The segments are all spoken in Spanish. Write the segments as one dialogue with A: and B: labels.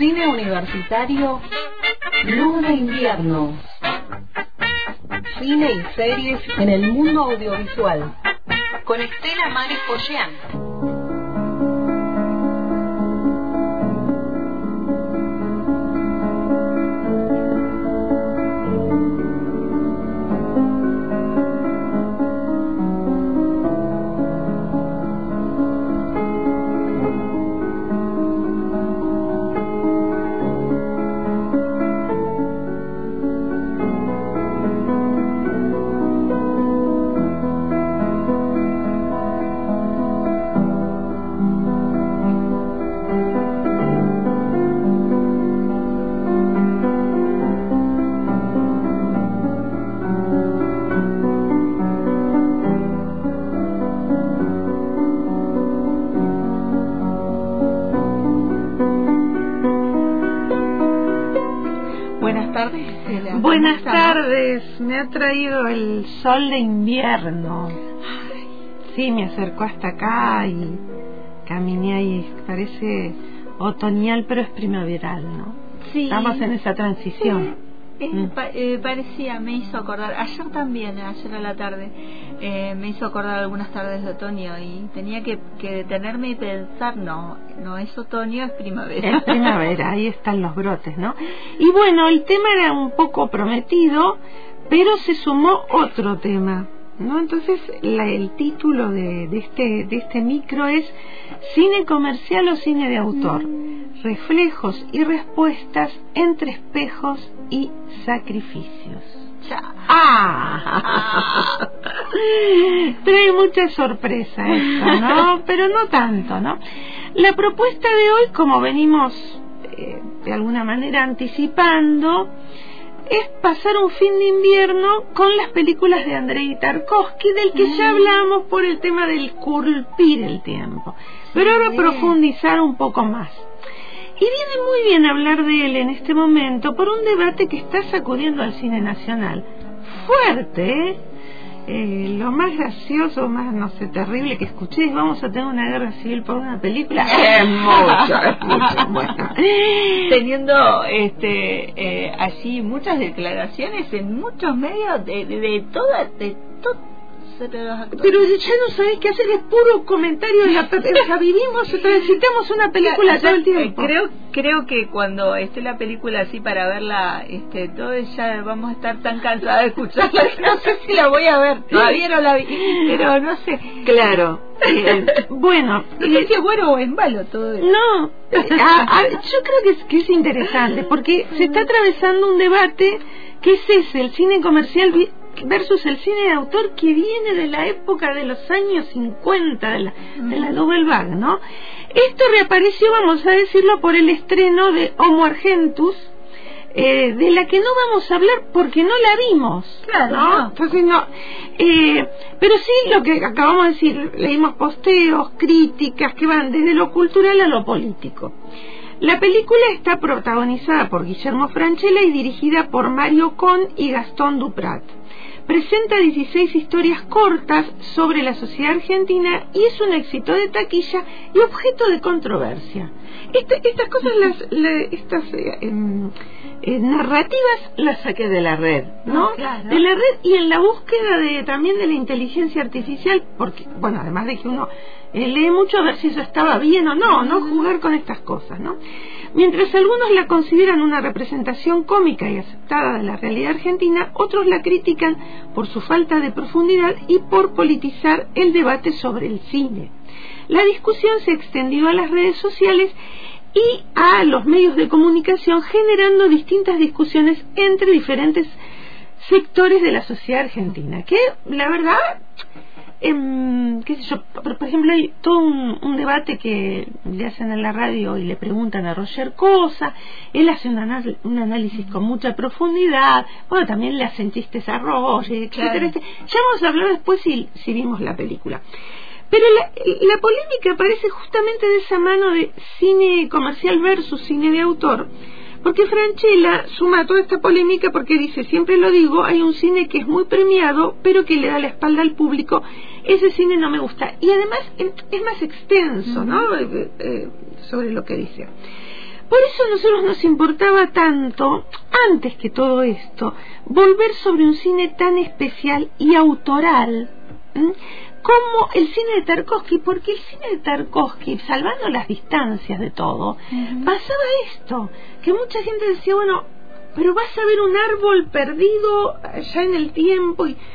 A: Cine universitario, Luz de invierno. Cine y series en el mundo audiovisual. Con Estela Maris Pollán.
B: Buenas tardes, me ha traído el sol de invierno. Sí, me acercó hasta acá y caminé ahí, parece otoñal pero es primaveral, ¿no?
C: Sí.
B: Estamos en esa transición.
C: Parecía, me hizo acordar, ayer a la tarde, me hizo acordar algunas tardes de otoño y tenía que detenerme y pensar, no es otoño, es primavera.
B: Es primavera, ahí están los brotes, ¿no? Y bueno, el tema era un poco prometido, pero se sumó otro tema, ¿no? Entonces el título de este micro es Cine comercial o cine de autor, reflejos y respuestas entre espejos y sacrificios. Trae mucha sorpresa esto, ¿no? Pero no tanto, ¿no? La propuesta de hoy, como venimos de alguna manera anticipando, es pasar un fin de invierno con las películas de Andrei Tarkovsky, del que ya hablamos por el tema del esculpir el tiempo, pero ahora profundizar un poco más. Y viene muy bien hablar de él en este momento por un debate que está sacudiendo al cine nacional. Fuerte, lo más gracioso, más, terrible que escuché es: vamos a tener una guerra civil por una película. Es mucho, bueno.
C: Teniendo allí muchas declaraciones en muchos medios de todos los actores.
B: Pero ya no sabés qué hacer, es puro comentario de la película. Vivimos, necesitamos una película todo el tiempo.
C: Creo que cuando esté la película así para verla, todos ya vamos a estar tan cansados de escucharla que no sé si la voy a ver. Todavía no la vi, pero no sé.
B: Claro. Bueno,
C: no sé si es bueno o es malo todo eso.
B: No, yo creo que es interesante porque se está atravesando un debate que es ese, el cine comercial versus el cine de autor, que viene de la época de los años 50 de la Nouvelle Vague, ¿no? Esto reapareció, vamos a decirlo, por el estreno de Homo Argentus, de la que no vamos a hablar porque no la vimos.
C: Claro,
B: ¿no? Entonces no. Pero sí, lo que acabamos de decir, leímos posteos, críticas que van desde lo cultural a lo político. La película está protagonizada por Guillermo Francella y dirigida por Mario Con y Gastón Duprat. Presenta 16 historias cortas sobre la sociedad argentina y es un éxito de taquilla y objeto de controversia. Estas cosas, estas narrativas las saqué de la red, ¿no?
C: Claro.
B: De la red y en la búsqueda también de la inteligencia artificial, porque, bueno, además de que uno lee mucho a ver si eso estaba bien o no jugar con estas cosas, ¿no? Mientras algunos la consideran una representación cómica y aceptada de la realidad argentina, otros la critican por su falta de profundidad y por politizar el debate sobre el cine. La discusión se extendió a las redes sociales y a los medios de comunicación, generando distintas discusiones entre diferentes sectores de la sociedad argentina, que la verdad, qué sé yo, por ejemplo, hay todo un debate que le hacen en la radio y le preguntan a Roger Cosa, él hace un análisis con mucha profundidad, bueno, también le hacen chistes a Roger, etcétera.
C: Claro.
B: Ya vamos a hablar después si vimos la película. Pero la polémica aparece justamente de esa mano de cine comercial versus cine de autor, porque Francella suma a toda esta polémica porque dice, siempre lo digo, hay un cine que es muy premiado pero que le da la espalda al público, ese cine no me gusta, y además es más extenso, ¿no? Sobre lo que dice. Por eso a nosotros nos importaba tanto, antes que todo esto, volver sobre un cine tan especial y autoral, como el cine de Tarkovsky, porque el cine de Tarkovsky, salvando las distancias de todo, pasaba esto, que mucha gente decía, bueno, pero vas a ver un árbol perdido allá en el tiempo, y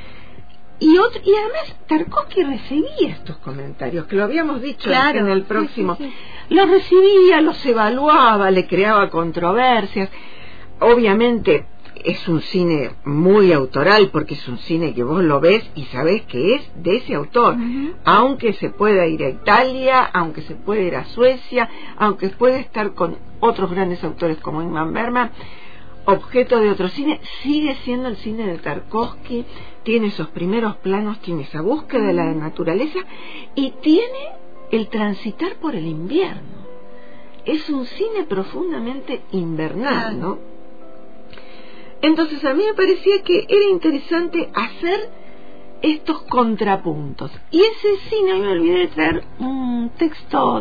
B: además Tarkovsky recibía estos comentarios, que lo habíamos dicho en el próximo, sí. Los recibía, los evaluaba, le creaba controversias. Obviamente es un cine muy autoral, porque es un cine que vos lo ves y sabés que es de ese autor, aunque se pueda ir a Italia, aunque se pueda ir a Suecia, aunque pueda estar con otros grandes autores como Ingmar Bergman, objeto de otro cine, sigue siendo el cine de Tarkovsky. Tiene esos primeros planos, tiene esa búsqueda de la naturaleza y tiene el transitar por el invierno. Es un cine profundamente invernal, ¿no? Entonces a mí me parecía que era interesante hacer estos contrapuntos. Y ese cine, me olvidé de traer un texto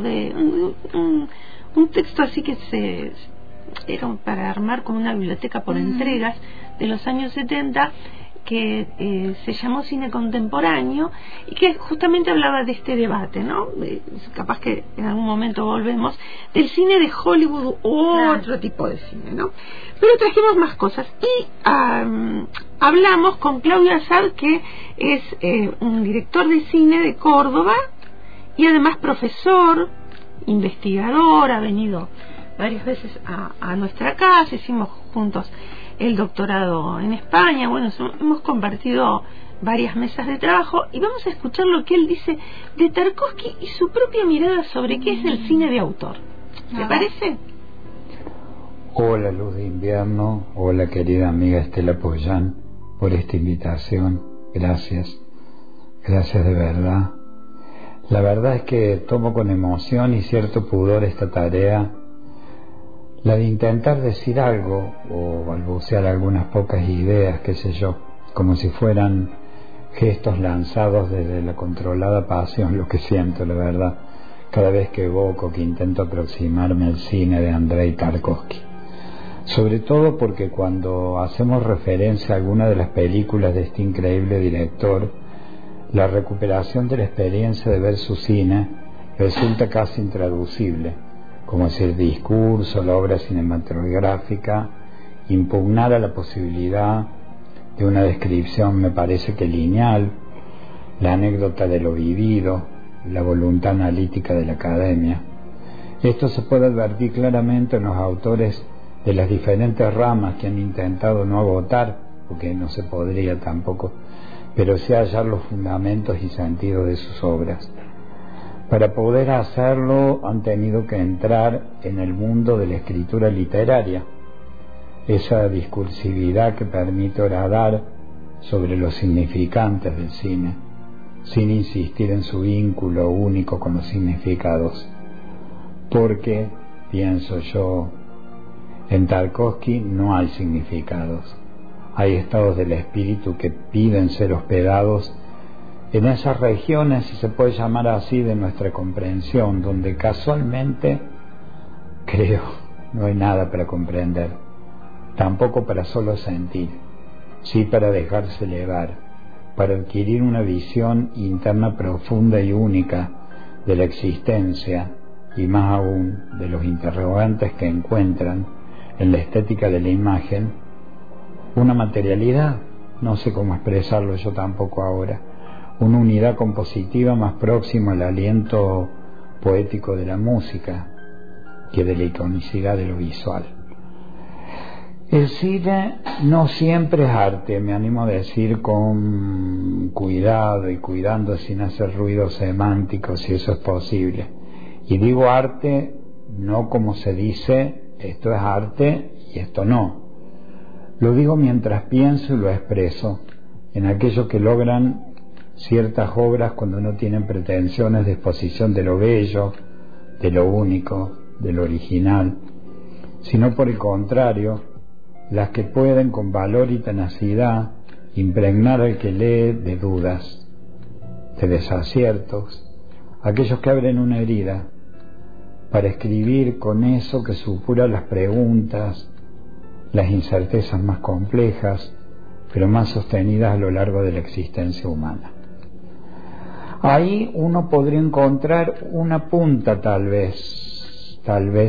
B: un texto así que era para armar como una biblioteca por entregas de los años 70, que se llamó Cine Contemporáneo, y que justamente hablaba de este debate, ¿no? Capaz que en algún momento volvemos, del cine de Hollywood u otro tipo de cine, ¿no? Pero trajimos más cosas y hablamos con Claudio Azar, que es un director de cine de Córdoba y además profesor, investigador, ha venido varias veces a nuestra casa, hicimos juntos el doctorado en España, bueno, hemos compartido varias mesas de trabajo y vamos a escuchar lo que él dice de Tarkovsky y su propia mirada sobre qué es el cine de autor. ¿Te parece?
D: Hola Luz de Invierno, hola querida amiga Estela Pollán, por esta invitación, gracias de verdad. La verdad es que tomo con emoción y cierto pudor esta tarea, la de intentar decir algo o balbucear algunas pocas ideas, qué sé yo, como si fueran gestos lanzados desde la controlada pasión, lo que siento, la verdad, cada vez que evoco, que intento aproximarme al cine de Andrei Tarkovsky. Sobre todo porque cuando hacemos referencia a alguna de las películas de este increíble director, la recuperación de la experiencia de ver su cine resulta casi intraducible, como si el discurso, la obra cinematográfica impugnara la posibilidad de una descripción, me parece que lineal, la anécdota de lo vivido, la voluntad analítica de la academia. Esto se puede advertir claramente en los autores de las diferentes ramas que han intentado no agotar, porque no se podría tampoco, pero sí hallar los fundamentos y sentido de sus obras. Para poder hacerlo han tenido que entrar en el mundo de la escritura literaria, esa discursividad que permite horadar sobre los significantes del cine, sin insistir en su vínculo único con los significados. Porque, pienso yo, en Tarkovsky no hay significados, hay estados del espíritu que piden ser hospedados en esas regiones, si se puede llamar así, de nuestra comprensión, donde casualmente, creo, no hay nada para comprender, tampoco para solo sentir, sí para dejarse llevar, para adquirir una visión interna profunda y única de la existencia, y más aún de los interrogantes que encuentran en la estética de la imagen, una materialidad, no sé cómo expresarlo yo tampoco ahora, una unidad compositiva más próxima al aliento poético de la música que de la iconicidad de lo visual. El cine no siempre es arte, me animo a decir con cuidado y cuidando sin hacer ruidos semánticos, si eso es posible. Y digo arte no como se dice, esto es arte y esto no. Lo digo mientras pienso y lo expreso, en aquello que logran ciertas obras cuando no tienen pretensiones de exposición de lo bello, de lo único, de lo original, sino por el contrario, las que pueden con valor y tenacidad impregnar al que lee de dudas, de desaciertos, aquellos que abren una herida, para escribir con eso que supura las preguntas, las incertezas más complejas, pero más sostenidas a lo largo de la existencia humana. Ahí uno podría encontrar una punta tal vez,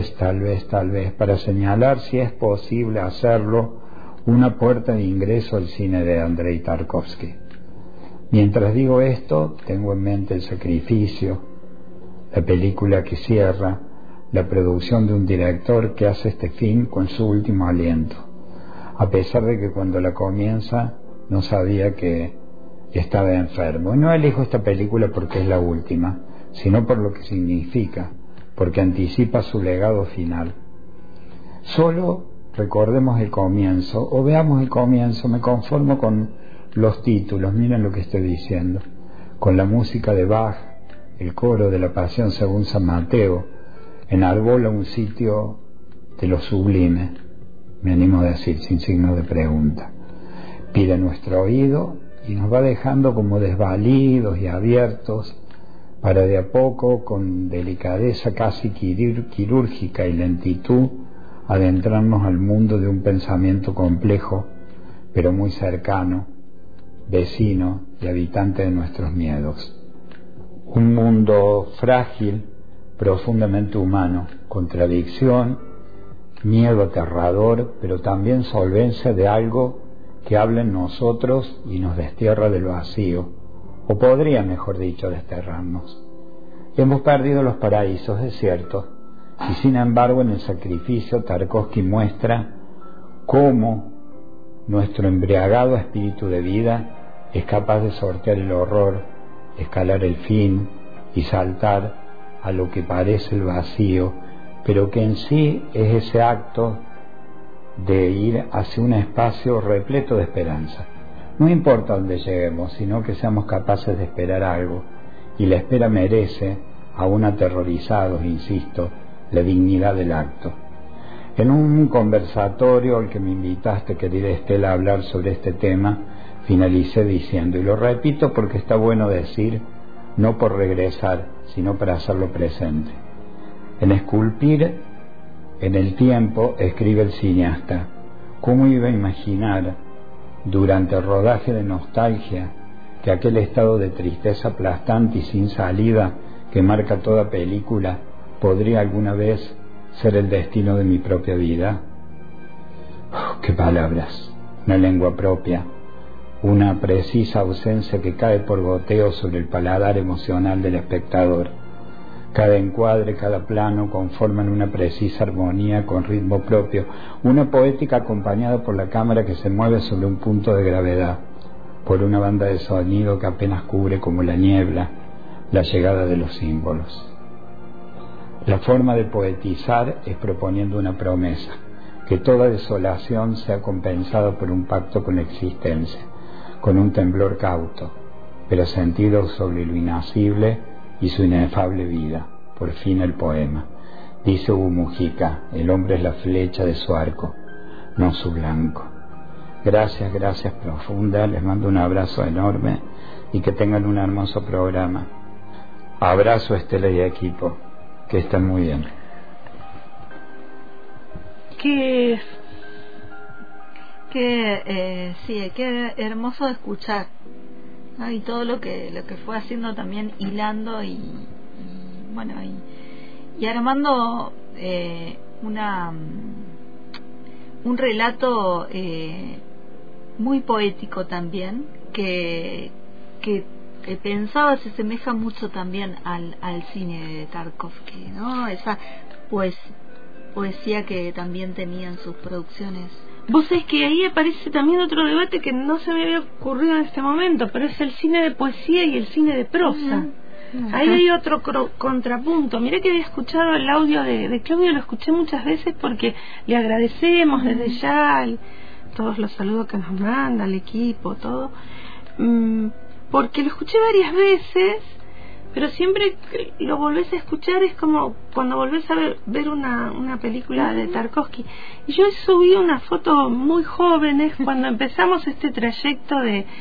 D: para señalar, si es posible hacerlo, una puerta de ingreso al cine de Andrei Tarkovsky. Mientras digo esto, tengo en mente El sacrificio, la película que cierra, la producción de un director que hace este film con su último aliento, a pesar de que cuando la comienza no sabía que estaba enfermo. Y no elijo esta película porque es la última, sino por lo que significa, porque anticipa su legado final. Solo recordemos el comienzo, o veamos el comienzo. Me conformo con los títulos, miren lo que estoy diciendo, con la música de Bach, el coro de la Pasión según San Mateo, enarbola un sitio de lo sublime, me animo a decir sin signo de pregunta. Pide nuestro oído y nos va dejando como desvalidos y abiertos para de a poco, con delicadeza casi quirúrgica y lentitud, adentrarnos al mundo de un pensamiento complejo, pero muy cercano, vecino y habitante de nuestros miedos. Un mundo frágil, profundamente humano, contradicción, miedo aterrador, pero también solvencia de algo que habla en nosotros y nos destierra del vacío, o podría, mejor dicho, desterrarnos. Hemos perdido los paraísos, es cierto, y sin embargo en El sacrificio Tarkovsky muestra cómo nuestro embriagado espíritu de vida es capaz de sortear el horror, escalar el fin y saltar a lo que parece el vacío, pero que en sí es ese acto de ir hacia un espacio repleto de esperanza. No importa dónde lleguemos, sino que seamos capaces de esperar algo, y la espera merece, aún aterrorizados, insisto, la dignidad del acto. En un conversatorio al que me invitaste, querida Estela, a hablar sobre este tema, finalicé diciendo, y lo repito porque está bueno decir, no por regresar, sino para hacerlo presente. En Esculpir en el tiempo, escribe el cineasta, ¿cómo iba a imaginar, durante el rodaje de Nostalgia, que aquel estado de tristeza aplastante y sin salida que marca toda película podría alguna vez ser el destino de mi propia vida? Oh, ¡qué palabras! Una lengua propia, una precisa ausencia que cae por goteo sobre el paladar emocional del espectador. Cada encuadre, cada plano conforman una precisa armonía con ritmo propio, una poética acompañada por la cámara que se mueve sobre un punto de gravedad, por una banda de sonido que apenas cubre como la niebla la llegada de los símbolos. La forma de poetizar es proponiendo una promesa, que toda desolación sea compensada por un pacto con la existencia, con un temblor cauto, pero sentido sobre lo inacible y su inefable vida. Por fin el poema. Dice Hugo Mujica, el hombre es la flecha de su arco, no su blanco. Gracias, gracias profundas, les mando un abrazo enorme y que tengan un hermoso programa. Abrazo, Estela y equipo, que estén muy bien.
C: Sí, qué hermoso de escuchar, ¿no? Y todo lo que fue haciendo también, hilando y armando un relato muy poético también, que pensaba se asemeja mucho también al cine de Tarkovsky, ¿no? Esa poesía que también tenían sus producciones.
B: Vos sabés que ahí aparece también otro debate que no se me había ocurrido en este momento, pero es el cine de poesía y el cine de prosa. Ahí hay otro contrapunto. Mirá que había escuchado el audio de Claudio, lo escuché muchas veces porque le agradecemos desde ya todos los saludos que nos manda, al equipo, todo, porque lo escuché varias veces, pero siempre que lo volvés a escuchar es como cuando volvés a ver una película de Tarkovsky. Y yo subí una foto muy jóvenes cuando empezamos este trayecto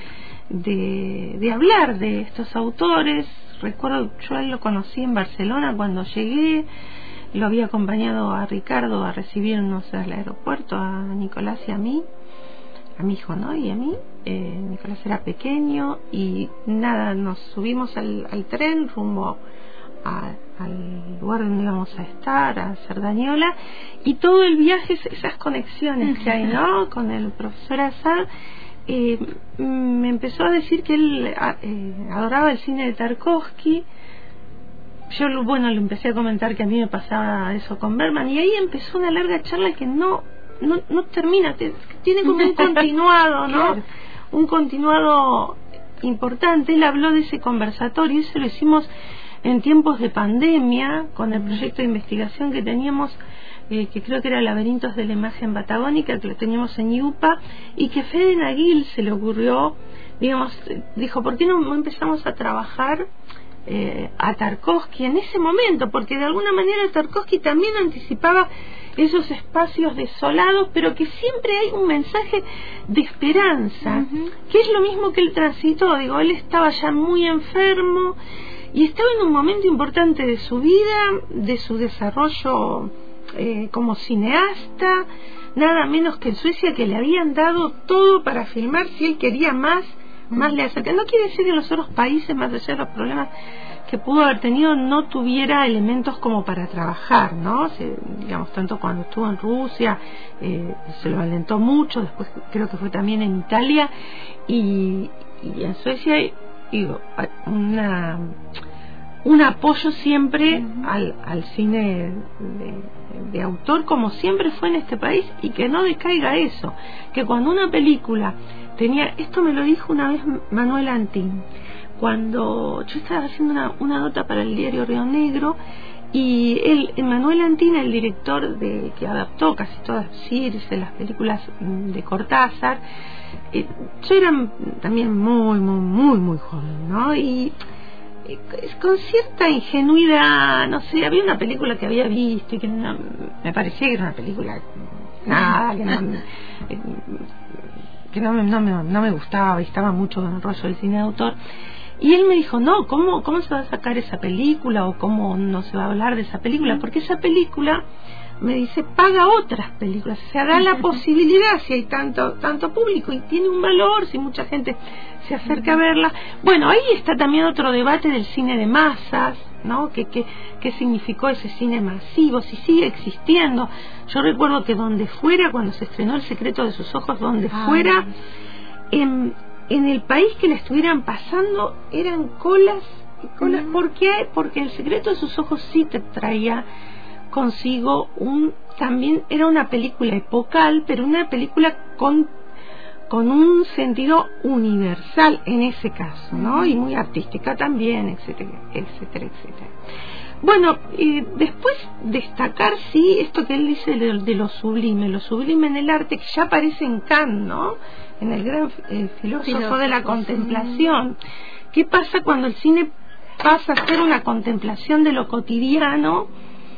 B: de hablar de estos autores. Recuerdo, yo a él lo conocí en Barcelona cuando llegué, lo había acompañado a Ricardo a recibirnos al aeropuerto, a Nicolás y a mi hijo, ¿no? Y a mí. Nicolás era pequeño y nada, nos subimos al tren rumbo al lugar donde íbamos a estar, a Cerdañola, y todo el viaje, esas conexiones que hay, ¿no? Con el profesor Assad, me empezó a decir que él adoraba el cine de Tarkovsky. Yo, bueno, le empecé a comentar que a mí me pasaba eso con Bergman, y ahí empezó una larga charla que no termina, tiene como un continuado, ¿no? Claro. Un continuado importante. Él habló de ese conversatorio, y eso lo hicimos en tiempos de pandemia, con el proyecto de investigación que teníamos, que creo que era Laberintos de la Imagen Patagónica, que lo teníamos en IUPA, y que Fede Naguil se le ocurrió, digamos, dijo, ¿por qué no empezamos a trabajar a Tarkovsky en ese momento? Porque de alguna manera Tarkovsky también anticipaba esos espacios desolados, pero que siempre hay un mensaje de esperanza, que es lo mismo que él transitó. Digo, él estaba ya muy enfermo y estaba en un momento importante de su vida, de su desarrollo como cineasta, nada menos que en Suecia, que le habían dado todo para filmar. Si él quería más le acerca. No quiere decir que en los otros países, más allá de los problemas que pudo haber tenido, no tuviera elementos como para trabajar, ¿no? Digamos, tanto cuando estuvo en Rusia, se lo alentó mucho, después creo que fue también en Italia, y en Suecia, digo, un apoyo siempre al cine de autor, como siempre fue en este país, y que no decaiga eso, que cuando una película tenía, esto me lo dijo una vez Manuel Antín, cuando yo estaba haciendo una nota para el diario Río Negro, y Manuel Antín, el director que adaptó casi todas las series de las películas de Cortázar, yo era también muy joven, ¿no? Y con cierta ingenuidad, no sé, había una película que había visto y que me parecía que era una película que no me gustaba, y estaba mucho con el rollo del cine de autor. Y él me dijo, no, ¿cómo se va a sacar esa película? ¿O cómo no se va a hablar de esa película? Porque esa película, me dice, paga otras películas, o sea, da la posibilidad, si hay tanto público, y tiene un valor si mucha gente se acerca a verla. Bueno, ahí está también otro debate del cine de masas, ¿no? ¿Qué significó ese cine masivo? Si sigue existiendo. Yo recuerdo que donde fuera, cuando se estrenó El secreto de sus ojos, donde fuera, en el país que la estuvieran pasando, eran colas y colas. ¿Por qué? Porque El secreto de sus ojos sí te traía consigo también era una película epocal, pero una película con un sentido universal en ese caso, ¿no? Y muy artística también, etcétera. Bueno, después destacar, sí, esto que él dice de lo sublime en el arte, que ya aparece en Kant, ¿no? En el gran filósofo de la contemplación. ¿Qué pasa cuando el cine pasa a ser una contemplación de lo cotidiano?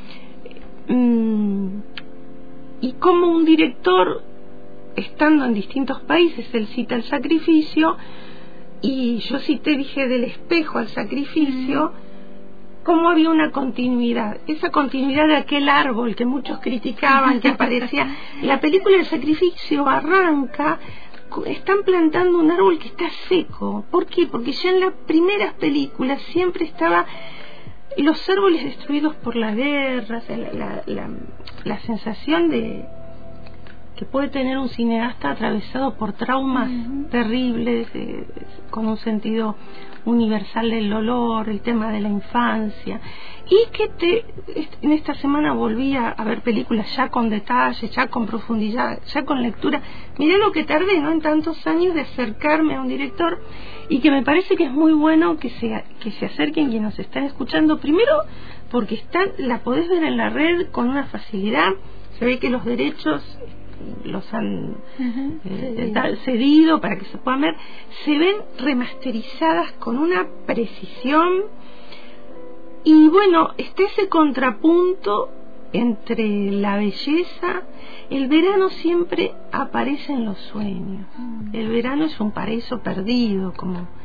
B: Y como un director, estando en distintos países, él cita el sacrificio, y yo dije del espejo al sacrificio, cómo había una continuidad, esa continuidad de aquel árbol que muchos criticaban, que aparecía. La película del sacrificio arranca, están plantando un árbol que está seco. ¿Por qué? Porque ya en las primeras películas siempre estaba los árboles destruidos por la guerra, la sensación de que puede tener un cineasta atravesado por traumas terribles, con un sentido universal del dolor, el tema de la infancia, y que en esta semana volví a ver películas ya con detalle, ya con profundidad, ya con lectura. Mirá lo que tardé, ¿no?, en tantos años de acercarme a un director, y que me parece que es muy bueno que se acerquen quienes nos están escuchando, primero porque la podés ver en la red con una facilidad. Se ve que los derechos los han cedido para que se puedan ver, se ven remasterizadas con una precisión, y bueno, está ese contrapunto entre la belleza. El verano siempre aparece en los sueños, el verano es un paraíso perdido,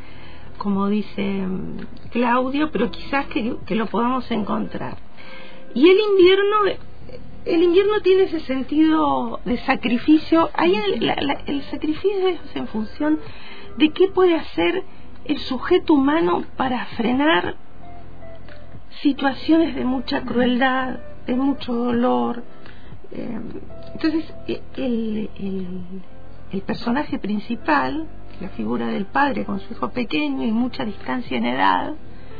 B: como dice Claudio, pero quizás que lo podamos encontrar. Y el invierno tiene ese sentido de sacrificio. Ahí el sacrificio es en función de qué puede hacer el sujeto humano para frenar situaciones de mucha crueldad, de mucho dolor. Entonces el personaje principal, la figura del padre con su hijo pequeño y mucha distancia en edad,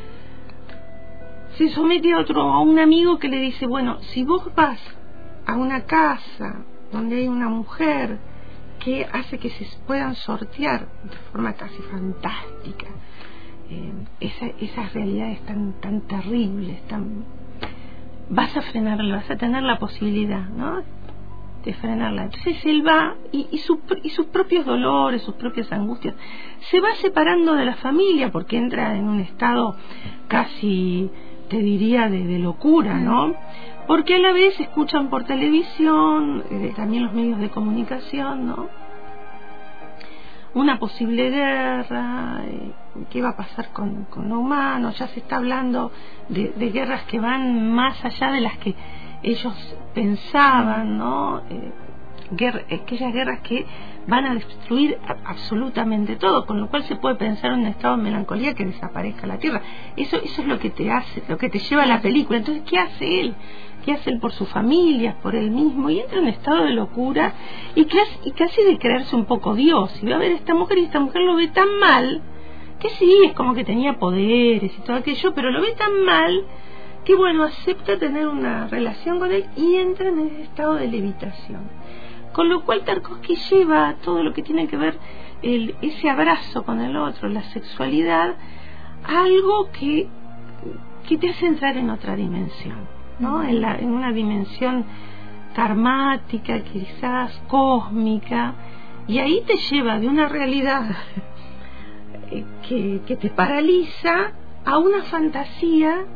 B: se somete a un amigo que le dice, bueno, si vos vas a una casa donde hay una mujer que hace que se puedan sortear de forma casi fantástica esas realidades tan terribles, vas a frenarla, vas a tener la posibilidad, ¿no?, de frenarla. Entonces él va y sus propios dolores, sus propias angustias, se va separando de la familia porque entra en un estado casi, te diría, de locura, ¿no? Porque a la vez escuchan por televisión, también los medios de comunicación, ¿no?, una posible guerra, qué va a pasar con lo humano. Ya se está hablando de guerras que van más allá de las que ellos pensaban, ¿no? Aquellas guerras que van a destruir absolutamente todo, con lo cual se puede pensar en un estado de melancolía que desaparezca la tierra. Eso es lo que te hace, lo que te lleva a la película. Entonces, ¿qué hace él? ¿Qué hace él por su familia, por él mismo? Y entra en un estado de locura y casi de creerse un poco Dios. Y va a ver a esta mujer, y esta mujer lo ve tan mal, que sí, es como que tenía poderes y todo aquello, pero lo ve tan mal que, bueno, acepta tener una relación con él y entra en ese estado de levitación. Con lo cual Tarkovsky lleva todo lo que tiene que ver ese abrazo con el otro, la sexualidad, a algo que te hace entrar en otra dimensión, ¿no? En una dimensión karmática, quizás cósmica, y ahí te lleva de una realidad que te paraliza a una fantasía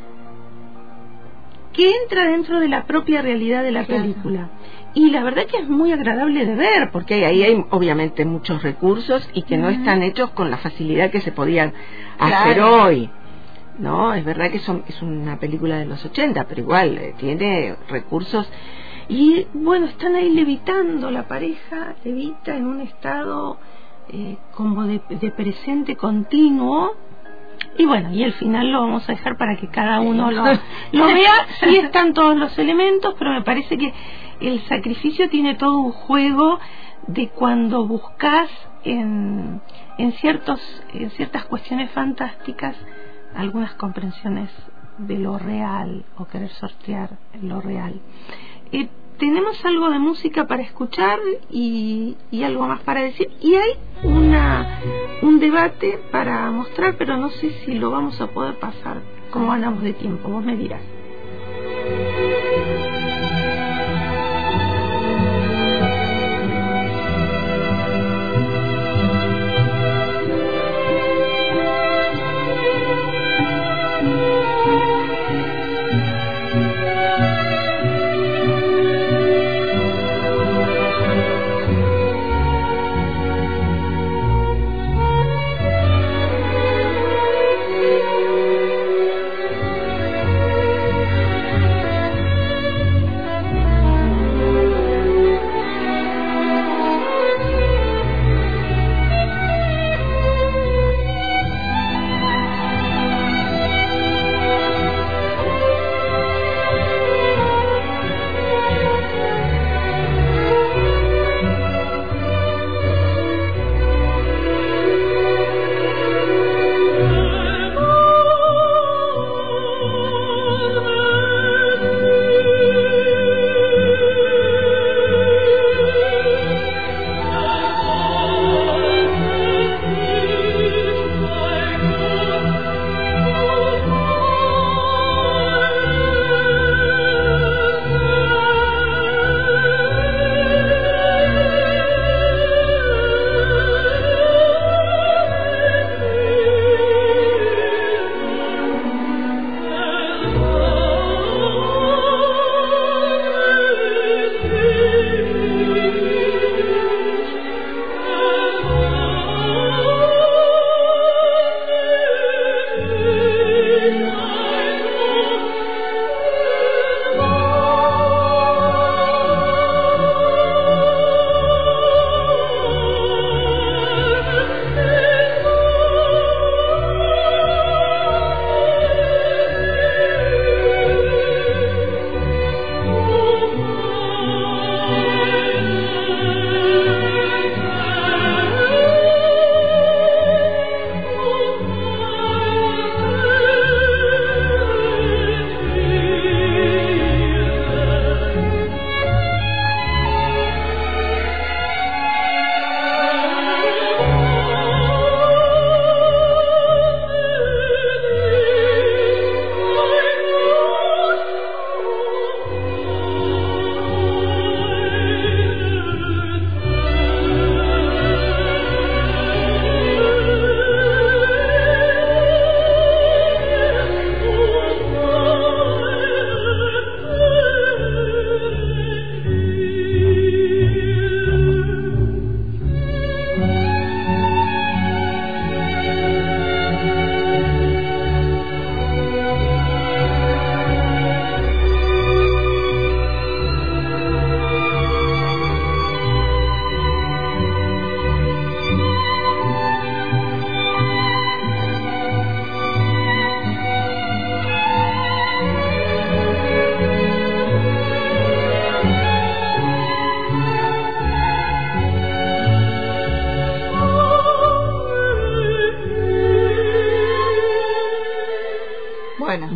B: que entra dentro de la propia realidad de la película. Y la verdad que es muy agradable de ver, porque ahí hay obviamente muchos recursos y que no están hechos con la facilidad que se podían hacer hoy, ¿no? Es verdad que es una película de los 80, pero igual tiene recursos. Y bueno, están ahí levitando, la pareja levita en un estado como de presente continuo. Y bueno, y el final lo vamos a dejar para que cada uno lo vea. Sí están todos los elementos, pero me parece que el sacrificio tiene todo un juego de cuando buscas en ciertas cuestiones fantásticas algunas comprensiones de lo real, o querer sortear lo real. Tenemos algo de música para escuchar y algo más para decir, y hay un debate para mostrar, pero no sé si lo vamos a poder pasar como andamos de tiempo, vos me dirás.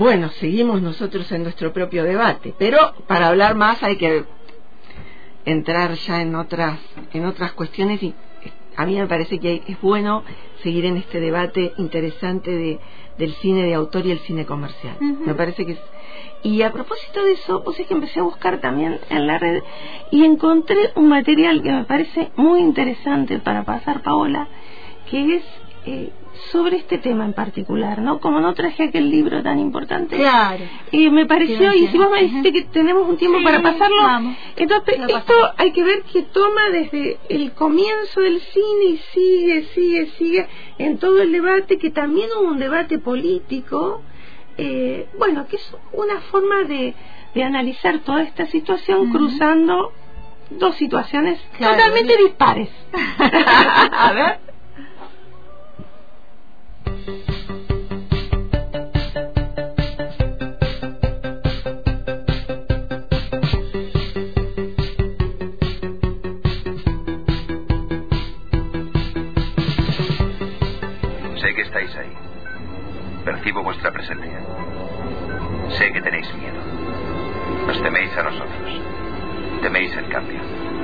B: bueno, seguimos nosotros en nuestro propio debate, pero para hablar más hay que entrar ya en otras cuestiones, y a mí me parece que es bueno seguir en este debate interesante del cine de autor y el cine comercial. Me parece que y a propósito de eso, pues es que empecé a buscar también en la red y encontré un material que me parece muy interesante para pasar, Paola, que es sobre este tema en particular, ¿no? Como no traje aquel libro tan importante,
C: claro,
B: me pareció, y si vos me dijiste que tenemos un tiempo para pasarlo, vamos. Entonces esto hay que ver que toma desde el comienzo del cine y sigue en todo el debate, que también hubo un debate político, bueno, que es una forma de analizar toda esta situación cruzando dos situaciones totalmente dispares. A ver.
E: Sé que estáis ahí. Percibo vuestra presencia. Sé que tenéis miedo. Nos teméis a nosotros. Teméis el cambio.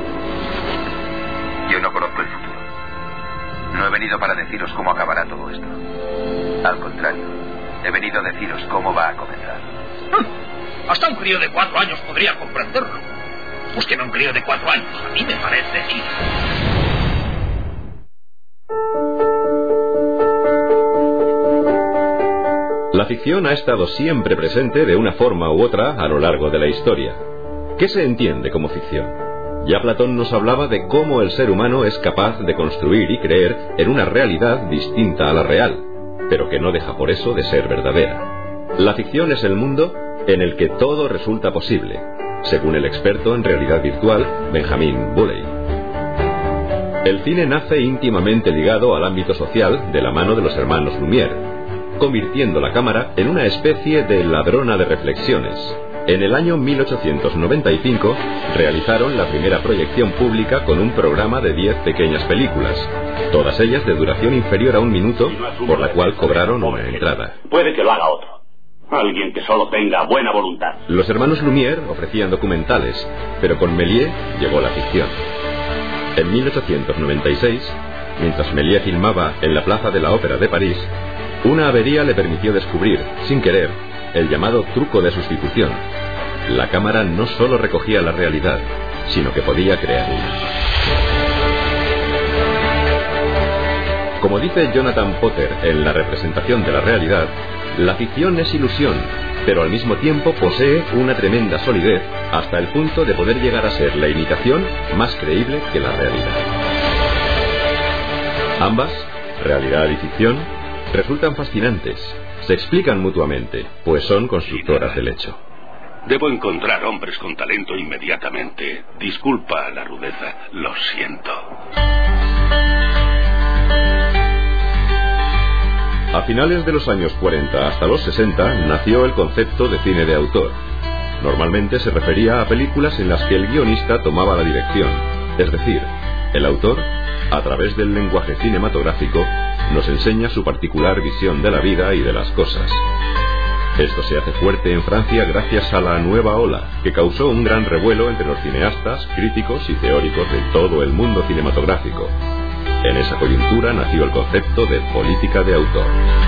E: Yo no conozco el futuro. No he venido para deciros cómo acabará todo esto. Al contrario, he venido a deciros cómo va a comenzar.
F: Hasta un crío de 4 años podría comprenderlo. Busquen a un crío de 4 años. A mí me parece sí.
G: La ficción ha estado siempre presente de una forma u otra a lo largo de la historia. ¿Qué se entiende como ficción? Ya Platón nos hablaba de cómo el ser humano es capaz de construir y creer en una realidad distinta a la real, pero que no deja por eso de ser verdadera. La ficción es el mundo en el que todo resulta posible, según el experto en realidad virtual Benjamin Bulley. El cine nace íntimamente ligado al ámbito social de la mano de los hermanos Lumière, convirtiendo la cámara en una especie de ladrona de reflexiones. En el año 1895 realizaron la primera proyección pública con un programa de 10 pequeñas películas, todas ellas de duración inferior a 1 minuto, por la cual cobraron una entrada.
H: Puede que lo haga otro. Alguien que solo tenga buena voluntad.
G: Los hermanos Lumière ofrecían documentales, pero con Méliès llegó la ficción. En 1896, mientras Méliès filmaba en la Plaza de la Ópera de París, una avería le permitió descubrir, sin querer, el llamado truco de sustitución. La cámara no solo recogía la realidad, sino que podía crear una. Como dice Jonathan Potter en La representación de la realidad, la ficción es ilusión, pero al mismo tiempo posee una tremenda solidez hasta el punto de poder llegar a ser la imitación más creíble que la realidad. Ambas, realidad y ficción, resultan fascinantes, se explican mutuamente, pues son constructoras del hecho.
H: Debo encontrar hombres con talento inmediatamente. Disculpa la rudeza, lo siento.
G: A finales de los años 40 hasta los 60 nació el concepto de cine de autor. Normalmente se refería a películas en las que el guionista tomaba la dirección, es decir, el autor, a través del lenguaje cinematográfico, nos enseña su particular visión de la vida y de las cosas. Esto se hace fuerte en Francia gracias a la Nueva Ola, que causó un gran revuelo entre los cineastas, críticos y teóricos de todo el mundo cinematográfico. En esa coyuntura nació el concepto de política de autor.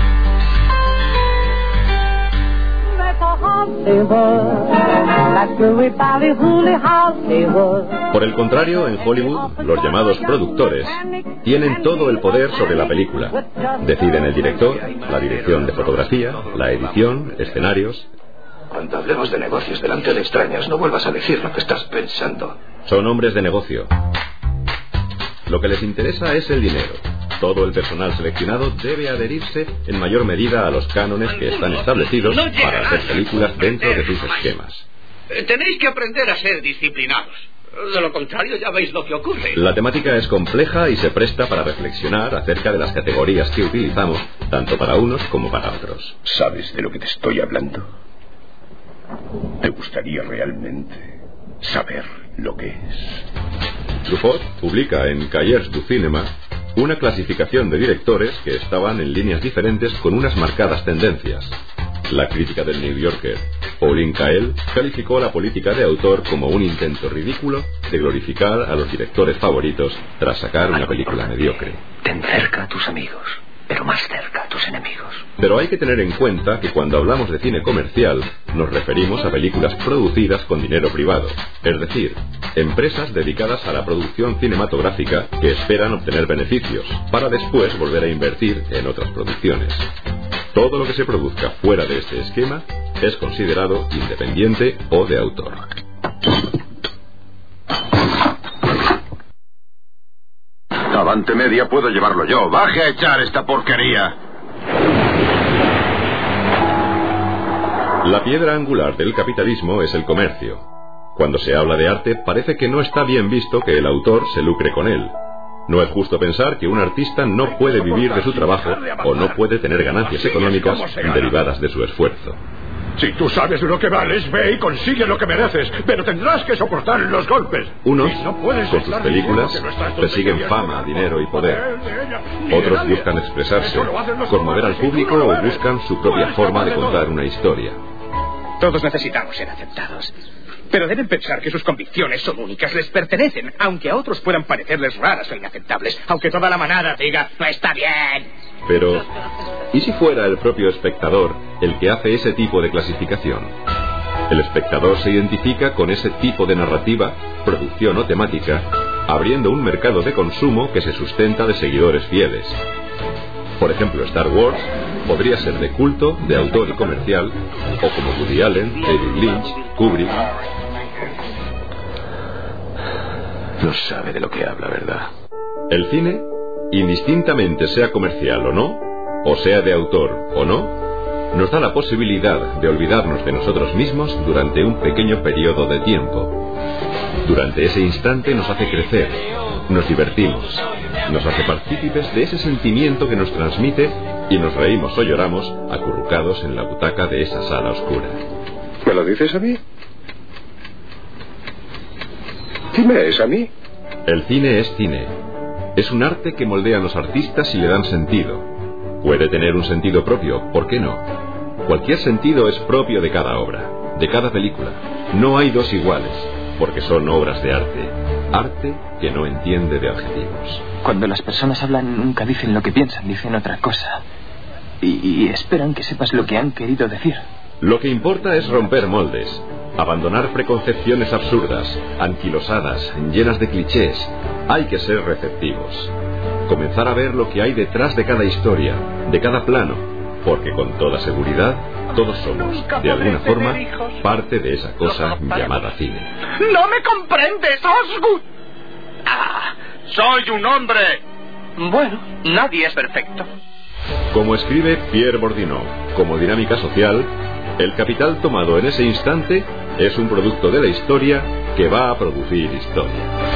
G: Por el contrario, en Hollywood, los llamados productores tienen todo el poder sobre la película. Deciden el director, la dirección de fotografía, la edición, escenarios.
I: Cuando hablemos de negocios delante de extraños, no vuelvas a decir lo que estás pensando.
G: Son hombres de negocio. Lo que les interesa es el dinero. Todo el personal seleccionado debe adherirse en mayor medida a los cánones que están establecidos para hacer películas dentro de sus esquemas.
F: Tenéis que aprender a ser disciplinados. De lo contrario, ya veis lo que ocurre.
G: La temática es compleja y se presta para reflexionar acerca de las categorías que utilizamos, tanto para unos como para otros.
H: ¿Sabes de lo que te estoy hablando? ¿Te gustaría realmente saber lo que es?
G: Truffaut publica en Cahiers du Cinéma una clasificación de directores que estaban en líneas diferentes con unas marcadas tendencias. La crítica del New Yorker, Pauline Kael, calificó la política de autor como un intento ridículo de glorificar a los directores favoritos tras sacar una película mediocre.
I: Ten cerca a tus amigos, pero más cerca a tus enemigos.
G: Pero hay que tener en cuenta que cuando hablamos de cine comercial, nos referimos a películas producidas con dinero privado, es decir, empresas dedicadas a la producción cinematográfica que esperan obtener beneficios, para después volver a invertir en otras producciones. Todo lo que se produzca fuera de este esquema es considerado independiente o de autor.
H: Avante media, puedo llevarlo yo. Baje a echar esta porquería.
G: La piedra angular del capitalismo es el comercio. Cuando se habla de arte, parece que no está bien visto que el autor se lucre con él. No es justo pensar que un artista no puede vivir de su trabajo o no puede tener ganancias económicas derivadas de su esfuerzo.
J: Si tú sabes lo que vales, ve y consigue lo que mereces, pero tendrás que soportar los golpes.
G: Unos, con sus películas, persiguen fama, dinero y poder. Otros buscan expresarse, conmover al público o buscan su propia forma de contar una historia.
F: Todos necesitamos ser aceptados. Pero deben pensar que sus convicciones son únicas, les pertenecen, aunque a otros puedan parecerles raras o inaceptables, aunque toda la manada diga, no está bien.
G: Pero, ¿y si fuera el propio espectador el que hace ese tipo de clasificación? El espectador se identifica con ese tipo de narrativa, producción o temática, abriendo un mercado de consumo que se sustenta de seguidores fieles. Por ejemplo, Star Wars podría ser de culto, de autor y comercial, o como Woody Allen, David Lynch, Kubrick.
I: No sabe de lo que habla, ¿verdad?
G: El cine, indistintamente sea comercial o no, o sea de autor o no, nos da la posibilidad de olvidarnos de nosotros mismos durante un pequeño periodo de tiempo. Durante ese instante nos hace crecer, nos divertimos, nos hace partícipes de ese sentimiento que nos transmite y nos reímos o lloramos acurrucados en la butaca de esa sala oscura.
H: ¿Me lo dices a mí? Dime, ¿es a mí?
G: El cine es cine. Es un arte que moldean los artistas y le dan sentido. Puede tener un sentido propio, ¿por qué no? Cualquier sentido es propio de cada obra, de cada película. No hay dos iguales, porque son obras de arte. Arte que no entiende de adjetivos.
K: Cuando las personas hablan nunca dicen lo que piensan, dicen otra cosa. Y esperan que sepas lo que han querido decir.
G: Lo que importa es romper moldes, abandonar preconcepciones absurdas, anquilosadas, llenas de clichés. Hay que ser receptivos. Comenzar a ver lo que hay detrás de cada historia, de cada plano, porque con toda seguridad todos somos, de alguna forma, parte de esa cosa llamada cine.
F: ¡No me comprendes, Osgood! ¡Ah! ¡Soy un hombre! Bueno, nadie es perfecto.
G: Como escribe Pierre Bourdieu, como dinámica social, el capital tomado en ese instante es un producto de la historia que va a producir historia.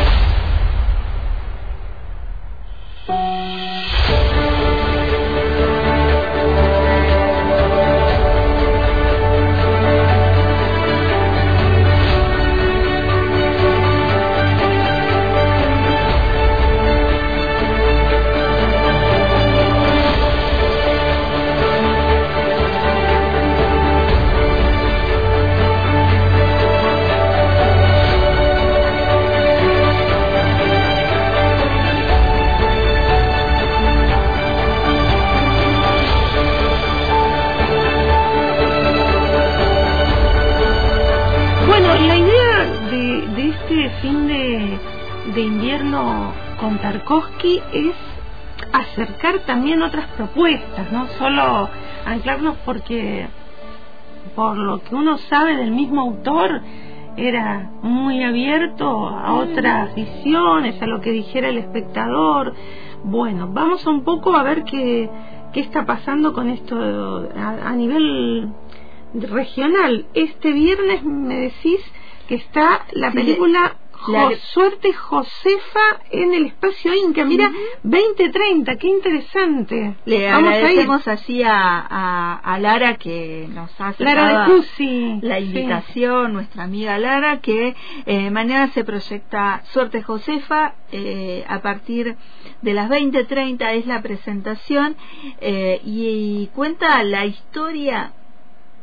B: Con Tarkovsky es acercar también otras propuestas, no solo anclarnos porque por lo que uno sabe del mismo autor era muy abierto a otras visiones, a lo que dijera el espectador. Bueno, vamos un poco a ver qué está pasando con esto a nivel regional. Este viernes me decís que está la película Suerte Josefa en el Espacio Inca. Mira, 2030, qué interesante.
C: Le agradecemos así a Lara, que nos ha aceptado la invitación, nuestra amiga Lara, que mañana se proyecta Suerte Josefa, a partir de las 20:30 es la presentación, y cuenta la historia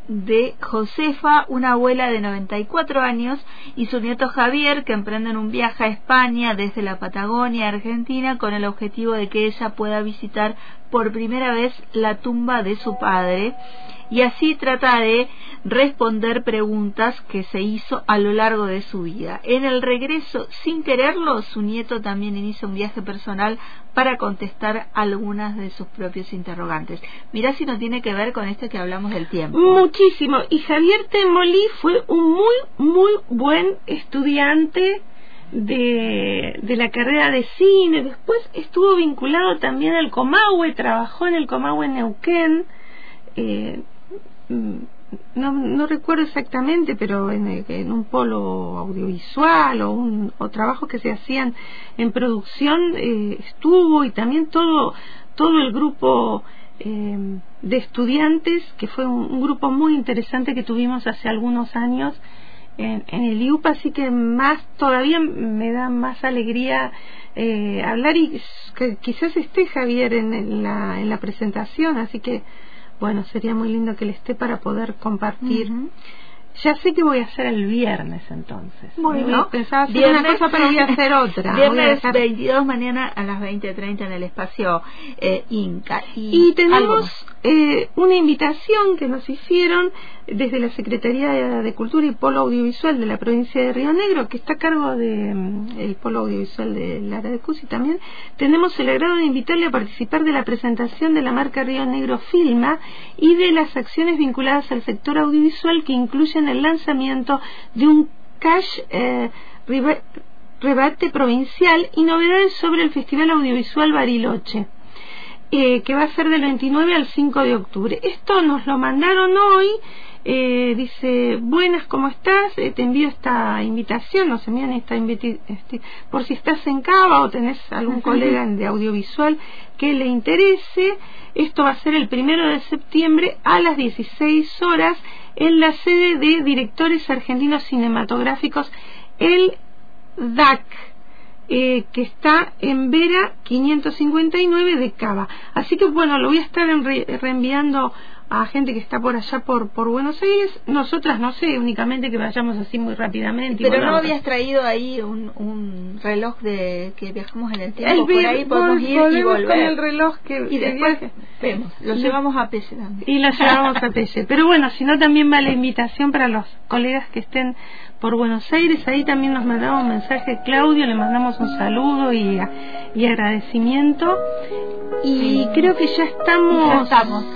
C: de Josefa, una abuela de 94 años, y su nieto Javier, que emprenden un viaje a España desde la Patagonia, Argentina, con el objetivo de que ella pueda visitar por primera vez la tumba de su padre, y así trata de responder preguntas que se hizo a lo largo de su vida. En el regreso, sin quererlo, su nieto también inicia un viaje personal para contestar algunas de sus propios interrogantes. Mirá si no tiene que ver con esto que hablamos del tiempo.
B: Muchísimo. Y Javier Temolí fue un muy buen estudiante de la carrera de cine. Después estuvo vinculado también al Comahue, trabajó en el Comahue Neuquén. No recuerdo exactamente, pero en un polo audiovisual o trabajos que se hacían en producción estuvo, y también todo el grupo de estudiantes, que fue un grupo muy interesante que tuvimos hace algunos años en el IUPA, así que más todavía me da más alegría hablar, y que quizás esté Javier en la presentación, así que bueno, sería muy lindo que él esté para poder compartir. Ya sé que voy a hacer el viernes, entonces.
C: Bueno,
B: pensaba hacer viernes, una cosa, pero voy a hacer otra.
C: Viernes 22, mañana a las 20:30 en el espacio Inca.
B: Y tenemos una invitación que nos hicieron desde la Secretaría de Cultura y Polo Audiovisual de la provincia de Río Negro, que está a cargo del Polo Audiovisual de Lara de Cusi también. Tenemos el agrado de invitarle a participar de la presentación de la marca Río Negro Filma y de las acciones vinculadas al sector audiovisual, que incluyen el lanzamiento de un cash rebate provincial y novedades sobre el Festival Audiovisual Bariloche, que va a ser del 29 al 5 de octubre. Esto nos lo mandaron hoy. Dice: buenas, ¿cómo estás? Te envío esta invitación, nos envían esta por si estás en Cava o tenés algún colega de audiovisual que le interese. Esto va a ser el 1 de septiembre a las 16 horas en la sede de Directores Argentinos Cinematográficos, el DAC, que está en Vera 559 de Cava. Así que bueno, lo voy a estar reenviando a gente que está por allá por Buenos Aires. Nosotras no sé, únicamente que vayamos así muy rápidamente.
C: Pero no habías traído ahí un reloj de que viajamos en el tiempo. Por ahí podemos ir y volver
B: con el reloj
C: y después vemos, lo llevamos a Pelle también.
B: Y lo llevamos a Pelle. Pero bueno, si no, también va la invitación para los colegas que estén por Buenos Aires. Ahí también nos mandaba un mensaje Claudio, le mandamos un saludo y agradecimiento. Y creo que ya estamos.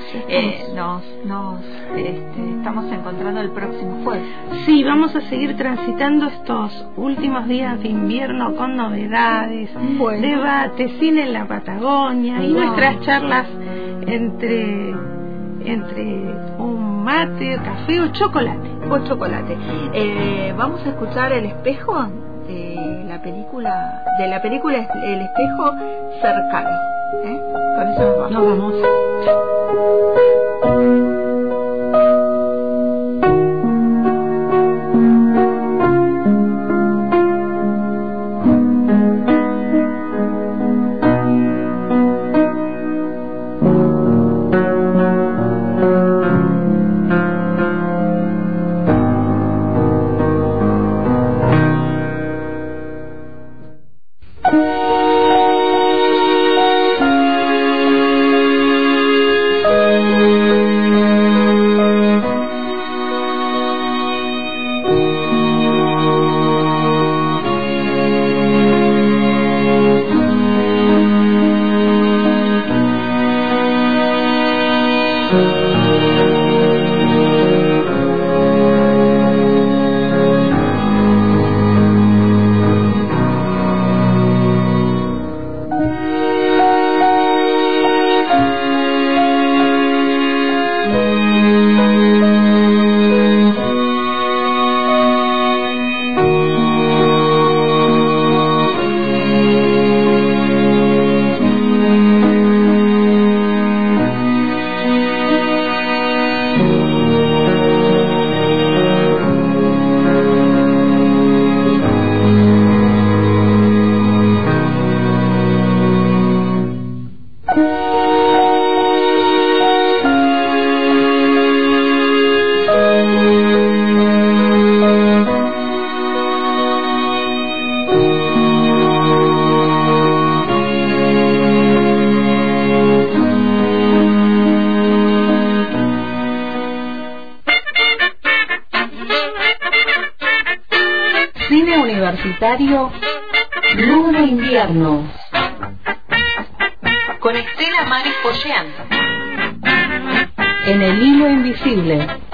C: Estamos encontrando el próximo jueves.
B: Sí, vamos a seguir transitando estos últimos días de invierno con novedades, debates, cine en la Patagonia y nuestras charlas entre un mate, café o chocolate.
C: Vamos a escuchar El Espejo de la película El Espejo Cercano. Con eso nos vamos.
A: Cine Universitario Luz de Invierno con Estela Maris Pollán en El Hilo Invisible.